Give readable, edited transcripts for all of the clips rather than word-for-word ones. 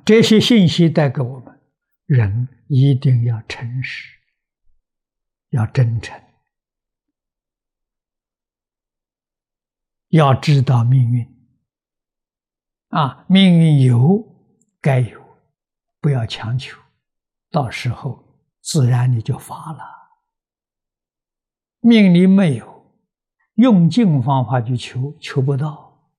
这些信息带给我们，人一定要诚实，要真诚，要知道命运。命运有该有，不要强求，到时候自然你就发了。命里没有，用尽方法去求，求不到，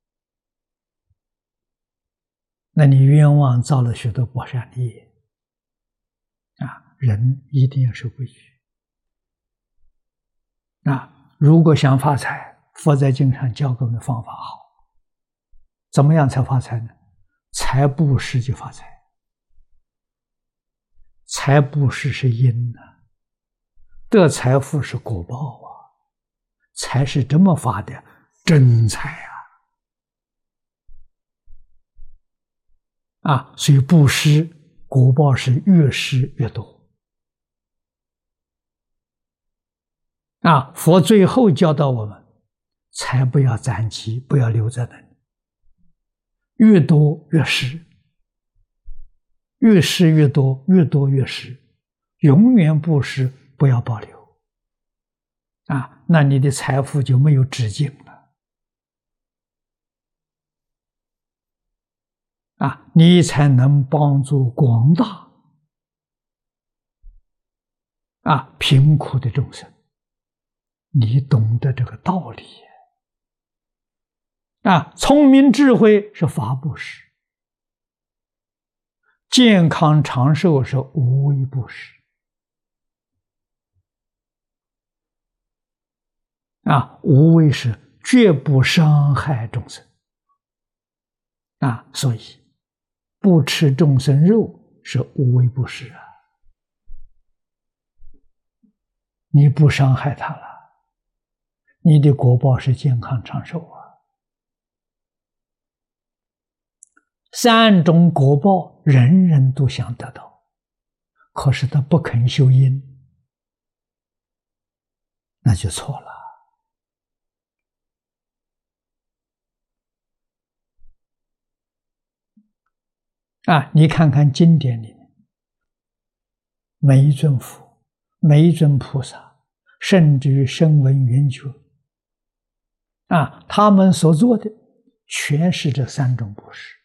那你冤枉造了许多不善的业。人一定要守规矩。如果想发财，佛在经上教给我们的方法好。怎么样才发财呢？财布施就发财。财布施是因得财富是果报财是这么发的，真财所以布施果报是越施越多。佛最后教导我们，财不要攒积，不要留在那里，越多越施，越施越多，越多越施，永远布施，不要保留。那你的财富就没有止境了。你才能帮助广大贫苦的众生。你懂得这个道理聪明智慧是法布施，健康长寿是无为布施无为是绝不伤害众生所以不吃众生肉是无为布施你不伤害他了，你的果报是健康长寿三种果报人人都想得到，可是他不肯修因，那就错了你看看经典里面，每一尊佛，每一尊菩萨，甚至于声闻缘觉他们所做的全是这三种布施